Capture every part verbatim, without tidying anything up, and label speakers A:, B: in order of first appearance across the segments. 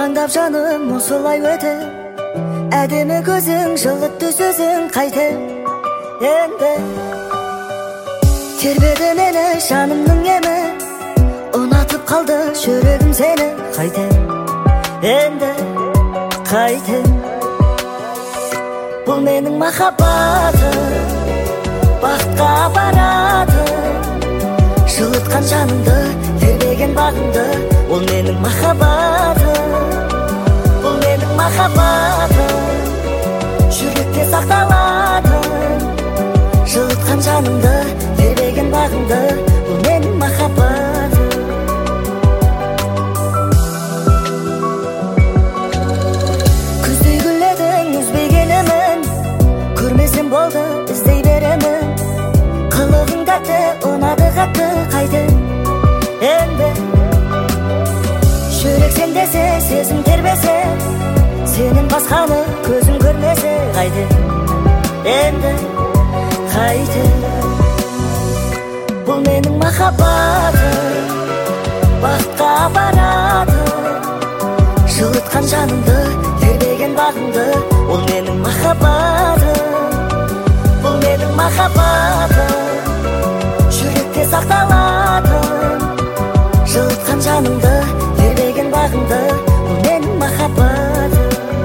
A: аңдап жаным осылай өте, әдемі көзің, жылытты сөзің қайты енді. Тербеді мені жанымның емі, ұнатып қалды жүрегім сені қайты енді, қайты. Бұл менің махаббатым, бақытқа апаратын, жылытқан жанымды, тербеген бағымды. Ол менің махаббатым, бұл менің махаббатым, жүректе сақталатын, жылытқан жанымды, тербеген бағымды. Бұл менің махаббатым. Күздей гүледің үзбегенімін, көрмесем болды іздей беремін. Қылығың тәтті, ұнады қатты қайты енді. Жүрек сен десе, сезім тербесе, сенің басқаны көзім көрмесе қайты енді, қайты. Бұл менің махаббатым, бақытқа апаратын, жылытқан жанымды, тербеген бағымды. Ол менің махаббатым, бұл менің махаббатым, жүректе сақталатын, жылытқан жанымды, тербеген бағымды. Бұл менің махаббатым.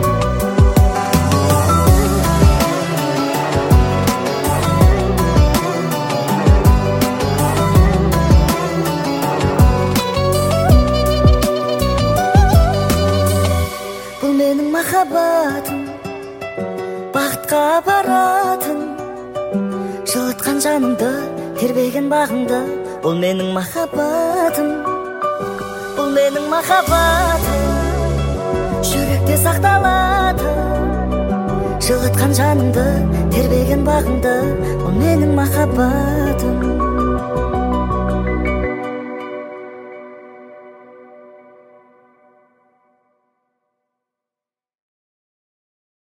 A: Бұл менің махаббатым, бақытқа апаратын, жылытқан жанымды, тербеген бағымды. Бұл менің махаббатым, бұл менің махаббатым, жүректе сақталатын, жылытқан жанымды, тербеген бағымды. Бұл менің махаббатым.